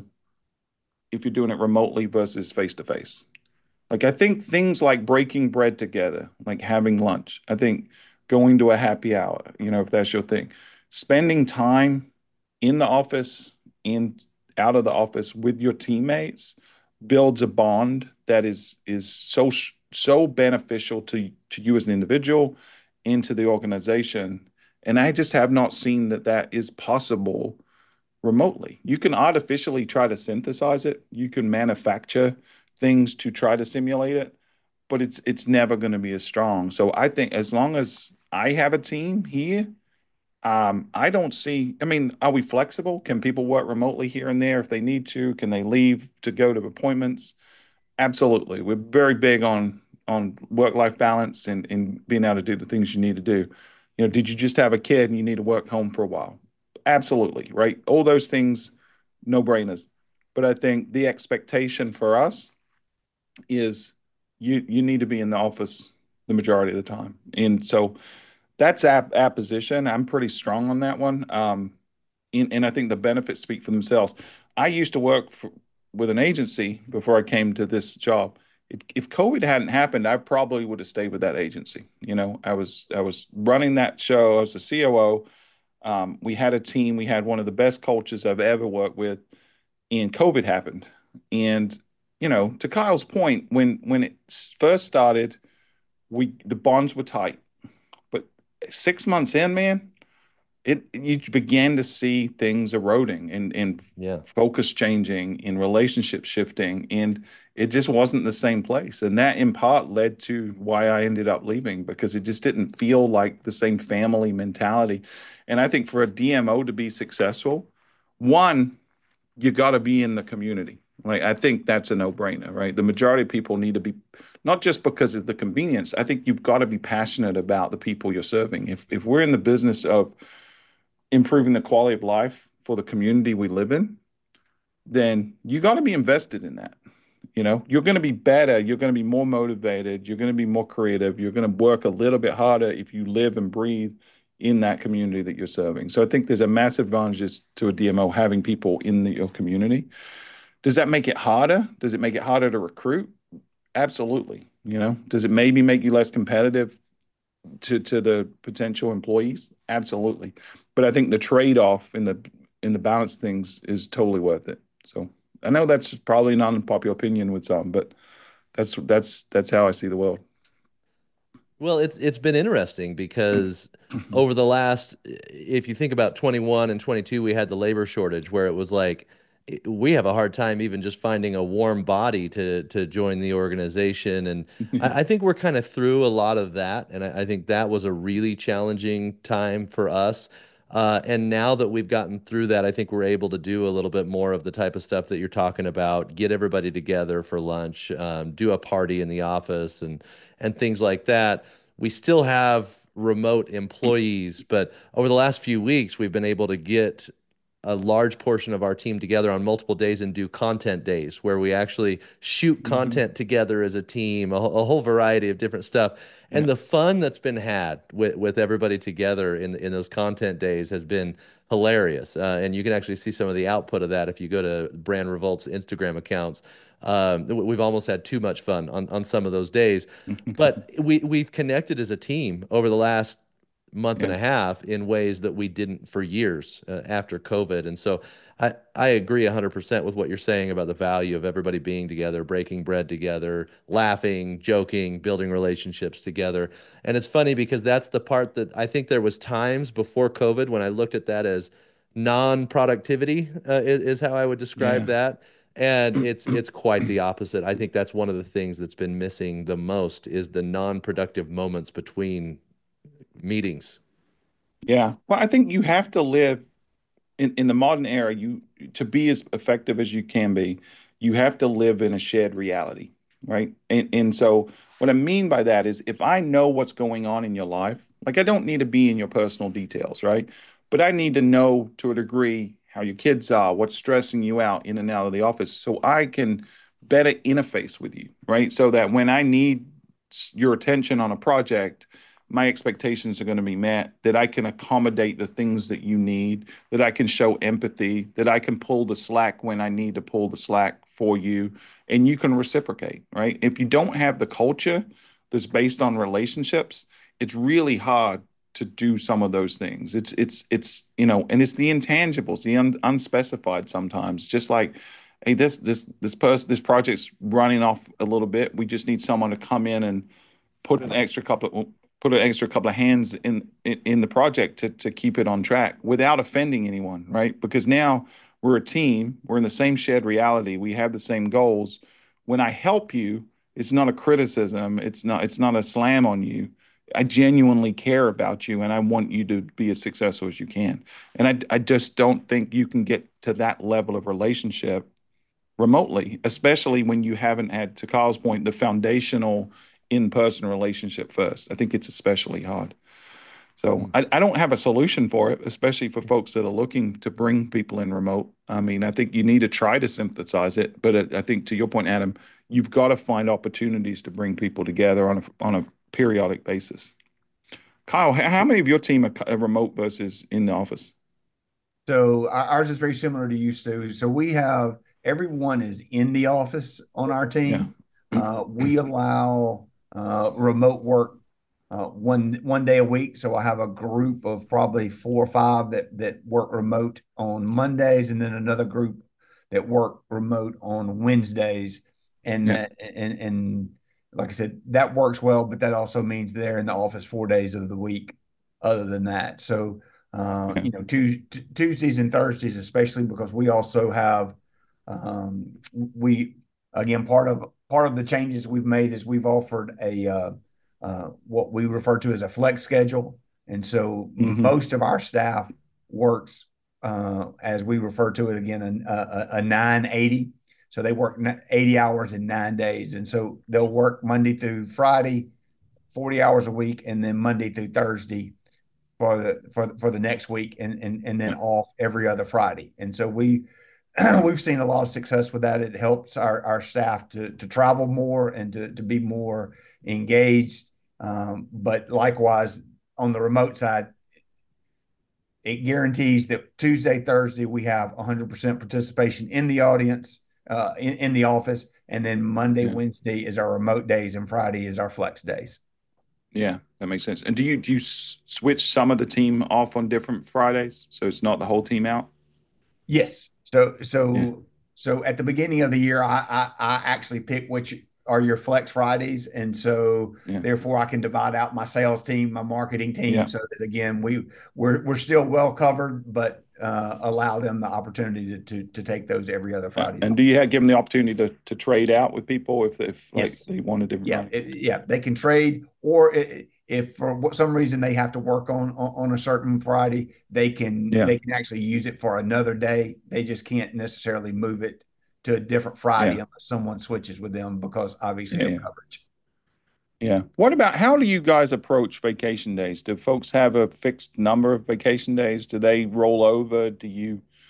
if you're doing it remotely versus face to face. Like I think things like breaking bread together, like having lunch, I think going to a happy hour, you know, if that's your thing, spending time in the office and out of the office with your teammates builds a bond that is is so so beneficial to to you as an individual and to the organization. And I just have not seen that that is possible remotely. You can artificially try to synthesize it. You can manufacture things to try to simulate it, but it's it's never going to be as strong. So I think as long as I have a team here, um, I don't see. I mean, are we flexible? Can people work remotely here and there if they need to? Can they leave to go to appointments? Absolutely. We're very big on on work-life balance and, and being able to do the things you need to do. You know, did you just have a kid and you need to work home for a while? Absolutely, right? All those things, no brainers. But I think the expectation for us is you you need to be in the office the majority of the time. And so that's our, our position. I'm pretty strong on that one. Um, and, and I think the benefits speak for themselves. I used to work for, with an agency before I came to this job. If, if COVID hadn't happened, I probably would have stayed with that agency. You know, I was I was running that show. I was the C O O. Um, we had a team. We had one of the best cultures I've ever worked with, and COVID happened. And you know, to Kyle's point, when when it first started, we the bonds were tight. But six months in, man, it you began to see things eroding and and Yeah. focus changing and relationship shifting, and it just wasn't the same place. And that in part led to why I ended up leaving, because it just didn't feel like the same family mentality. And I think for a D M O to be successful, one, you got to be in the community. Like I think that's a no-brainer, right? The majority of people need to be, not just because of the convenience. I think you've got to be passionate about the people you're serving. If if we're in the business of improving the quality of life for the community we live in, then you got to be invested in that. You know, you're going to be better, you're going to be more motivated, you're going to be more creative, you're going to work a little bit harder if you live and breathe in that community that you're serving. So I think there's a massive advantage to a D M O having people in the, your community. Does that make it harder? Does it make it harder to recruit? Absolutely. You know, does it maybe make you less competitive to to the potential employees? Absolutely. But I think the trade-off in the in the balance things is totally worth it. So I know that's probably not an unpopular opinion with some, but that's that's that's how I see the world. Well, it's it's been interesting because over the last, if you think about twenty-one and twenty-two, we had the labor shortage where it was like it- we have a hard time even just finding a warm body to to join the organization. And I, I think we're kind of through a lot of that. And I, I think that was a really challenging time for us. Uh, and now that we've gotten through that, I think we're able to do a little bit more of the type of stuff that you're talking about, get everybody together for lunch, um, do a party in the office and and things like that. We still have remote employees, but over the last few weeks, we've been able to get a large portion of our team together on multiple days and do content days where we actually shoot Mm-hmm. content together as a team, a, a whole variety of different stuff. Yeah. And the fun that's been had with, with everybody together in in those content days has been hilarious. Uh, and you can actually see some of the output of that if you go to Brand Revolt's Instagram accounts. Um, we've almost had too much fun on, on some of those days, but we we've connected as a team over the last month and Yeah. a half in ways that we didn't for years uh, after COVID. And so I, I agree one hundred percent with what you're saying about the value of everybody being together, breaking bread together, laughing, joking, building relationships together. And it's funny because that's the part that I think there was times before COVID when I looked at that as non-productivity uh, is, is how I would describe Yeah. that. And it's it's quite the opposite. I think that's one of the things that's been missing the most is the non-productive moments between meetings. Yeah. Well, I think you have to live in, in the modern era, you to be as effective as you can be, you have to live in a shared reality, right? And and so what I mean by that is if I know what's going on in your life, like I don't need to be in your personal details, right? But I need to know to a degree how your kids are, what's stressing you out in and out of the office, so I can better interface with you, right? So that when I need your attention on a project, my expectations are going to be met, that I can accommodate the things that you need, that I can show empathy, that I can pull the slack when I need to pull the slack for you, and you can reciprocate, right? If you don't have the culture that's based on relationships, it's really hard to do some of those things. It's it's it's you know, and it's the intangibles, the un, unspecified sometimes. Just like, hey, this this this person, this project's running off a little bit. We just need someone to come in and put an extra couple of put an extra couple of hands in in, in the project to to keep it on track without offending anyone, right? Because now we're a team, we're in the same shared reality, we have the same goals. When I help you, it's not a criticism, it's not it's not a slam on you. I genuinely care about you and I want you to be as successful as you can. And I I just don't think you can get to that level of relationship remotely, especially when you haven't had, to Kyle's point, the foundational in-person relationship first. I think it's especially hard. So Mm. I, I don't have a solution for it, especially for folks that are looking to bring people in remote. I mean, I think you need to try to synthesize it, but it, I think to your point, Adam, you've got to find opportunities to bring people together on a on a periodic basis. Kyle, how many of your team are remote versus in the office? So ours is very similar to you, Stu. So we have everyone is in the office on our Yeah. team. Uh, we allow uh, remote work uh, one one day a week. So I have a group of probably four or five that that work remote on Mondays, and then another group that work remote on Wednesdays. And Yeah. that and and like I said, that works well, but that also means they're in the office four days of the week. Other than that, so uh, Yeah. you know, Tues- Tuesdays and Thursdays, especially because we also have um, we again part of part of the changes we've made is we've offered a uh, uh, what we refer to as a flex schedule, and so Hmm. most of our staff works uh, as we refer to it again a, a, a nine eighty. So they work eighty hours in nine days, and so they'll work Monday through Friday, forty hours a week, and then Monday through Thursday for the for for the next week, and and and then Yeah. off every other Friday. And so we we've seen a lot of success with that. It helps our our staff to to travel more and to to be more engaged. Um, but likewise, on the remote side, it guarantees that Tuesday, Thursday, we have one hundred percent participation in the audience, uh, in, in the office. And then Monday, Yeah. Wednesday is our remote days, and Friday is our flex days. Yeah, that makes sense. And do you do you s- switch some of the team off on different Fridays so it's not the whole team out? Yes. So Yeah. so so at the beginning of the year, I I, I actually pick which are your flex Fridays, and so Yeah. therefore I can divide out my sales team, my marketing team, Yeah. so that again we we're we're still well covered, but uh, allow them the opportunity to, to to take those every other Yeah. Fridays And off. do you have, give them the opportunity to to trade out with people if if like Yes. they want a different Yeah, Friday? it, yeah, they can trade, or it, if for some reason they have to work on on a certain Friday, they can Yeah. they can actually use it for another day. They just can't necessarily move it to a different Friday Yeah. unless someone switches with them because obviously Yeah. of Yeah. coverage. Yeah. What about how do you guys approach vacation days? Do folks have a fixed number of vacation days? Do they roll over? Do you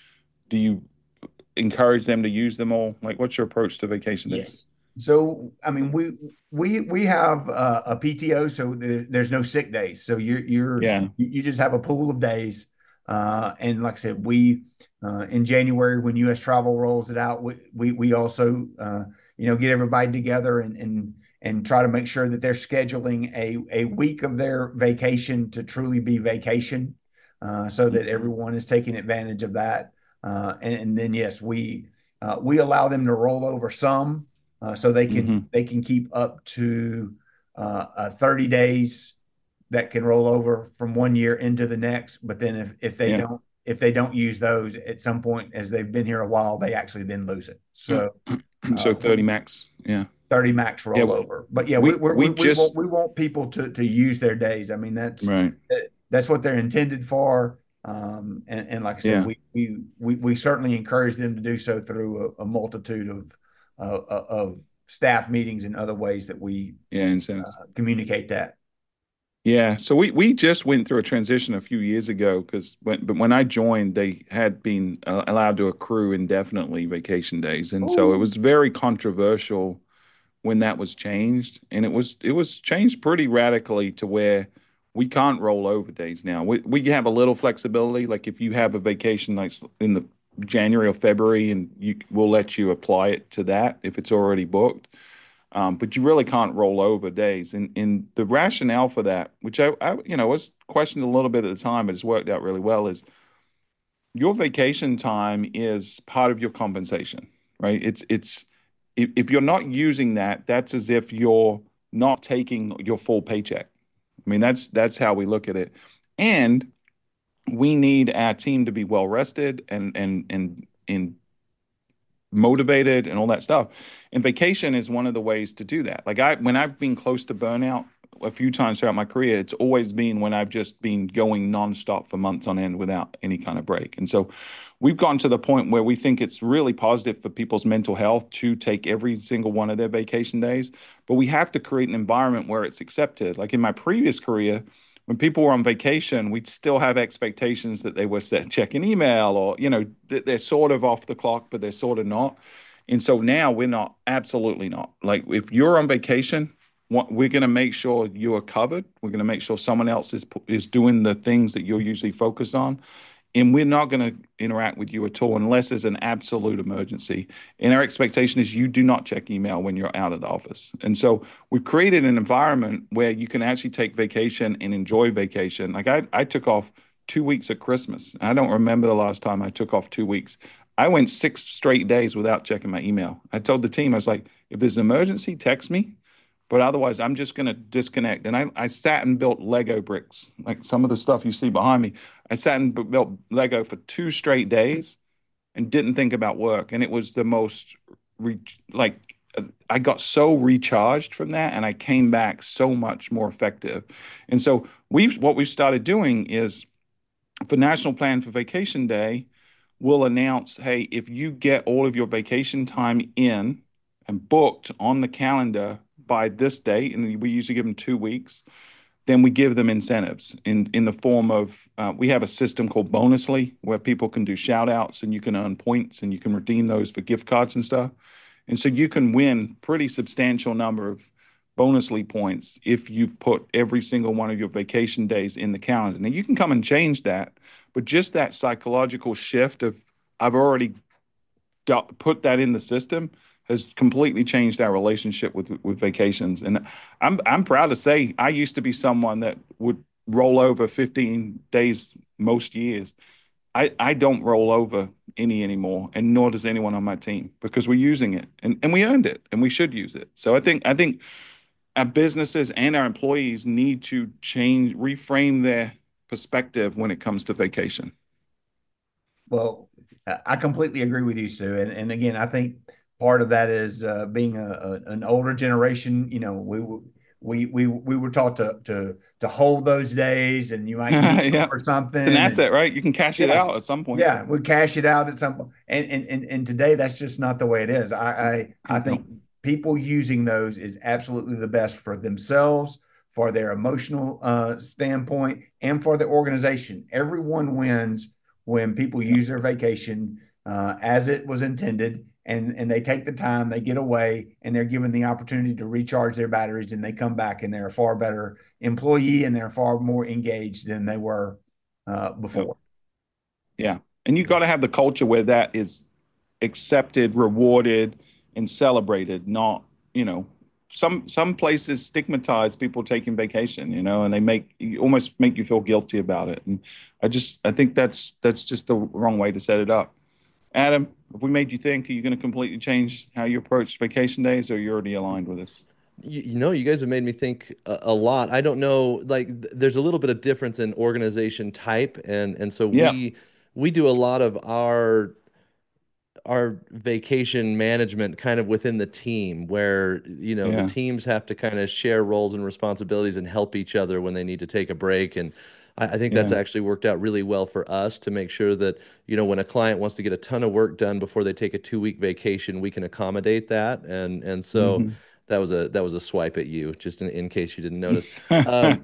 do you encourage them to use them all? Like, what's your approach to vacation days? Yes. So, I mean, we we we have uh, a P T O, so there, there's no sick days. So you're you're Yeah. you just have a pool of days. Uh, and like I said, we uh, in January when U S Travel rolls it out, we we, we also uh, you know get everybody together and and and try to make sure that they're scheduling a a week of their vacation to truly be vacation, uh, so that Mhm. everyone is taking advantage of that. Uh, and, and then yes, we uh, we allow them to roll over some, uh, so they can Mhm. they can keep up to uh, uh, thirty days that can roll over from one year into the next. But then if if they Yeah. don't if they don't use those at some point as they've been here a while, they actually then lose it. So uh, So we thirty max. Yeah. thirty max Yeah. rollover. But yeah, we We we we we want just we want people to to use their days. I mean, that's right. that's what they're intended for. Um, and, and like I said, Yeah. we we we we certainly encourage them to do so through a, a multitude of uh, of staff meetings and other ways that we Yeah. Incentives. uh, communicate that. Yeah, so we we just went through a transition a few years ago because when but when I joined, they had been uh, allowed to accrue indefinitely vacation days, and so it Oh, was very controversial when that was changed, and it was it was changed pretty radically to where we can't roll over days now. We we have a little flexibility, like if you have a vacation like in the January or February, and you we'll let you apply it to that if it's already booked. Um, but you really can't roll over days. And and the rationale for that, which I, I you know was questioned a little bit at the time, but it's worked out really well, is your vacation time is part of your compensation, right? It's it's if, if you're not using that, that's as if you're not taking your full paycheck. I mean, that's that's how we look at it. And we need our team to be well rested and and and and motivated and all that stuff. And vacation is one of the ways to do that. Like I, when I've been close to burnout a few times throughout my career, it's always been when I've just been going nonstop for months on end without any kind of break. And so we've gotten to the point where we think it's really positive for people's mental health to take every single one of their vacation days, but we have to create an environment where it's accepted. Like in my previous career, when people were on vacation, we'd still have expectations that they were set, checking email or, you know, that they're sort of off the clock, but they're sort of not. And so now we're not, absolutely not. Like if you're on vacation, we're going to make sure you are covered. We're going to make sure someone else is is doing the things that you're usually focused on, and we're not going to interact with you at all unless there's an absolute emergency. And our expectation is you do not check email when you're out of the office. And so we've created an environment where you can actually take vacation and enjoy vacation. Like I, I took off two weeks at Christmas. I don't remember the last time I took off two weeks. I went six straight days without checking my email. I told the team, I was like, if there's an emergency, text me. But otherwise, I'm just going to disconnect. And I, I sat and built Lego bricks, like some of the stuff you see behind me. I sat and built Lego for two straight days and didn't think about work. And it was the most, re- like, uh, I got so recharged from that and I came back so much more effective. And so we've, what we've started doing is for National Plan for Vacation Day, we'll announce, hey, if you get all of your vacation time in and booked on the calendar by this date, and we usually give them two weeks, then we give them incentives in in the form of uh, we have a system called Bonusly where people can do shout outs and you can earn points and you can redeem those for gift cards and stuff. And so you can win pretty substantial number of Bonusly points if you've put every single one of your vacation days in the calendar. Now you can come and change that, but just that psychological shift of I've already got put that in the system has completely changed our relationship with with vacations. And I'm I'm proud to say I used to be someone that would roll over fifteen days most years. I, I don't roll over any anymore, and nor does anyone on my team because we're using it and, and we earned it and we should use it. So I think I think our businesses and our employees need to change, reframe their perspective when it comes to vacation. well, I completely agree with you, Stu. And, and again, I think part of that is uh, being a, a, an older generation. You know, we we we we were taught to to to hold those days, and you might use them Yeah, for something. it's an And asset, right? You can cash it yeah, out at some point. yeah, we cash it out at some point. And and and, and today, that's just not the way it is. I I, I No. think people using those is absolutely the best for themselves, for their emotional uh, standpoint, and for the organization. Everyone wins when people Yeah. use their vacation uh, as it was intended, and and they take the time, they get away, and they're given the opportunity to recharge their batteries, and they come back and they're a far better employee and they're far more engaged than they were uh, Yep. before. Yeah. And you got to have the culture where that is accepted, rewarded, and celebrated, not, you know, some some places stigmatize people taking vacation, you know, and they make you almost make you feel guilty about it. And I just I think that's that's just the wrong way to set it up. Adam, if we made you think, are you going to completely change how you approach vacation days, or you're already aligned with us? You, you know, you guys have made me think a, a lot. I don't know, like th- there's a little bit of difference in organization type, and and so Yeah, we we do a lot of our our vacation management kind of within the team where, you know, the yeah, teams have to kind of share roles and responsibilities and help each other when they need to take a break. And I, I think that's yeah. actually worked out really well for us to make sure that, you know, when a client wants to get a ton of work done before they take a two week vacation, we can accommodate that. And and so Hmm. that was a that was a swipe at you, just in, in case you didn't notice. Um,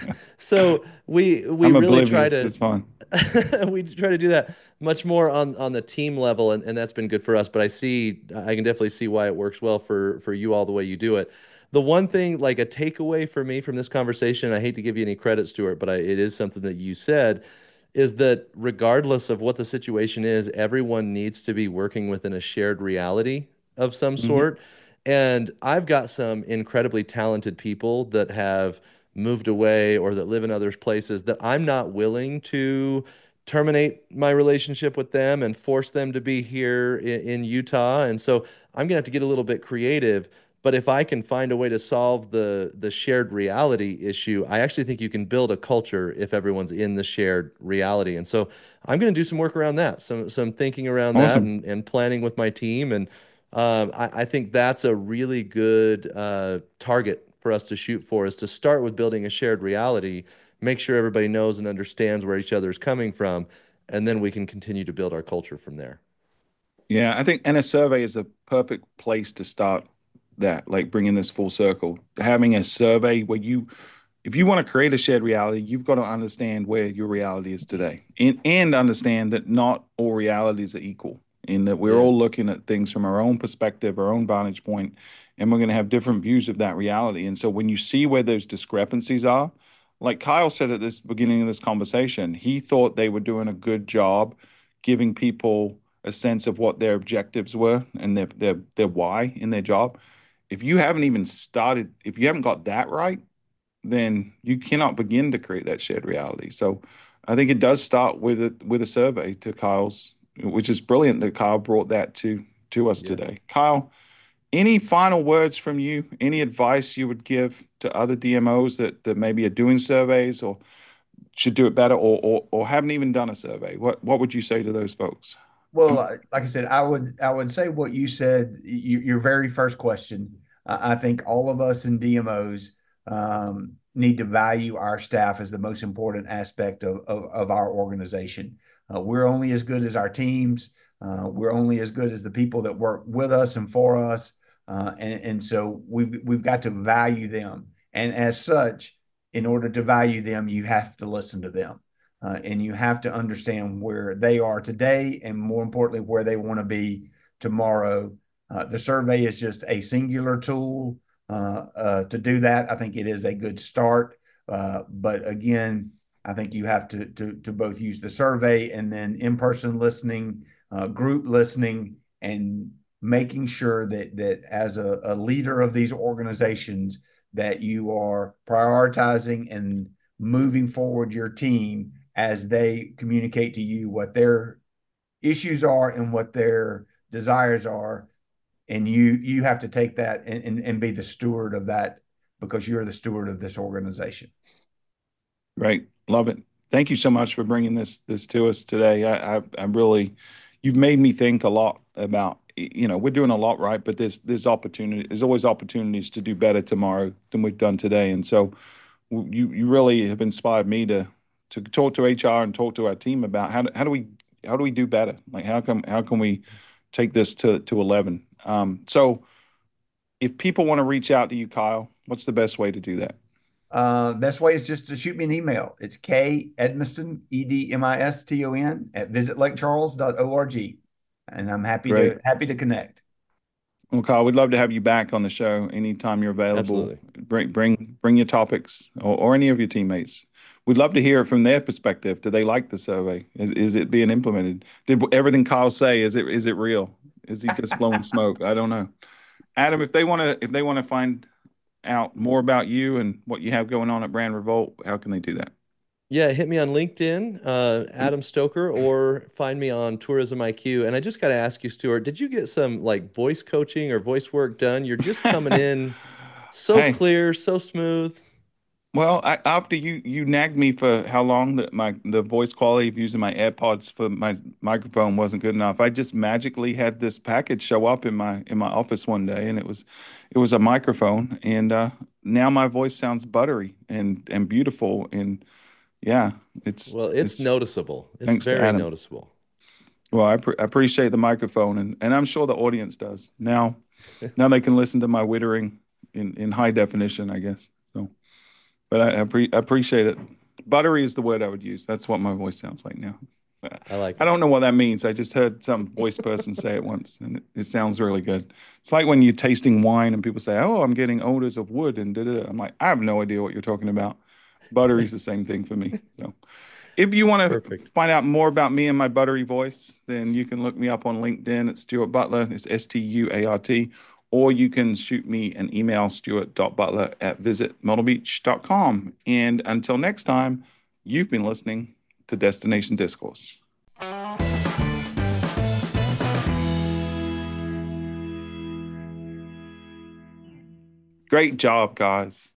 so we we I'm really try oblivious. to It's fine. we try to do that much more on on the team level, and, and that's been good for us. But I see, I can definitely see why it works well for for you all the way you do it. The one thing, like a takeaway for me from this conversation, I hate to give you any credit, Stuart, but I, it is something that you said, is that regardless of what the situation is, everyone needs to be working within a shared reality of some Hmm. sort. And I've got some incredibly talented people that have moved away or that live in other places that I'm not willing to terminate my relationship with them and force them to be here in, in Utah. And so I'm gonna have to get a little bit creative. But if I can find a way to solve the the shared reality issue, I actually think you can build a culture if everyone's in the shared reality. And so I'm going to do some work around that, some some thinking around that, Awesome. and and planning with my team. And um, I, I think that's a really good uh, target for us to shoot for, is to start with building a shared reality, make sure everybody knows and understands where each other is coming from, and then we can continue to build our culture from there. Yeah, I think, and a survey is a perfect place to start that, like bringing this full circle. Having a survey where you, if you want to create a shared reality, you've got to understand where your reality is today, and and understand that not all realities are equal, in that we're Yeah. all looking at things from our own perspective, our own vantage point, and we're going to have different views of that reality. And so when you see where those discrepancies are, like Kyle said at this beginning of this conversation, he thought they were doing a good job giving people a sense of what their objectives were and their their their why in their job. If you haven't even started, if you haven't got that right, then you cannot begin to create that shared reality. So I think it does start with a with a survey, to Kyle's, which is brilliant that Kyle brought that to to us Yeah. today. Kyle, any final words from you? Any advice you would give to other D M Os that that maybe are doing surveys or should do it better, or or, or haven't even done a survey? What what would you say to those folks? Well, like I said, I would I would say what you said. You, your very first question. I I think all of us in D M Os um, need to value our staff as the most important aspect of of, of our organization. Uh, we're only as good as our teams. Uh, we're only as good as the people that work with us and for us. Uh, and and so we've we've got to value them. And as such, in order to value them, you have to listen to them. Uh, and you have to understand where they are today and more importantly where they want to be tomorrow. Uh, the survey is just a singular tool uh, uh, to do that. I think it is a good start, uh, but again, I think you have to, to to both use the survey and then in-person listening, uh, group listening, and making sure that that as a, a leader of these organizations that you are prioritizing and moving forward your team as they communicate to you what their issues are and what their desires are. And you you have to take that and, and, and be the steward of that because you're the steward of this organization. Right. Love it. Thank you so much for bringing this this to us today. I, I, I really, you've made me think a lot about, you know, we're doing a lot right, but there's there's opportunity, there's always opportunities to do better tomorrow than we've done today. And so you you really have inspired me to to talk to H R and talk to our team about how do, how do we how do we do better? Like how come how can we take this to to eleven? Um, so if people want to reach out to you, Kyle, what's the best way to do that? Uh, best way is just to shoot me an email. It's K Edmiston, E D M I S T O N, at visit lake charles dot org. and I'm happy Great. to happy to connect. Well, Kyle, we'd love to have you back on the show anytime you're available. Absolutely. Bring bring bring your topics or, or any of your teammates. We'd love to hear it from their perspective. Do they like the survey? Is, is it being implemented? Did everything Kyle say, is it is it real? Is he just blowing smoke? I don't know. Adam, if they want to if they want to find out more about you and what you have going on at Brand Revolt, how can they do that? Yeah, hit me on LinkedIn, uh, Adam Stoker, or find me on Tourism I Q. And I just got to ask you, Stuart, did you get some like voice coaching or voice work done? You're just coming in so Hey, clear, so smooth. well, I, after you you nagged me for how long that my the voice quality of using my AirPods for my microphone wasn't good enough. I just magically had this package show up in my in my office one day, and it was it was a microphone, and uh, now my voice sounds buttery and and beautiful, and yeah, it's Well, it's it's noticeable. It's thanks to very Adam. noticeable. Well, I, pre I appreciate the microphone, and and I'm sure the audience does. Now now they can listen to my wittering in in high definition, I guess. So. But I, I, pre I appreciate it. Buttery is the word I would use. That's what my voice sounds like now. I like I it. don't know what that means. I just heard some voice person say it once, and it, it sounds really good. It's like when you're tasting wine and people say, "Oh, I'm getting odors of wood," and da da. I'm like, I have no idea what you're talking about. Buttery's the same thing for me. So, if you want to Perfect. find out more about me and my buttery voice, then you can look me up on LinkedIn at Stuart Butler. It's S T U A R T. Or you can shoot me an email, stuart dot butler at visit myrtle beach dot com. And until next time, you've been listening to Destination Discourse. Great job, guys.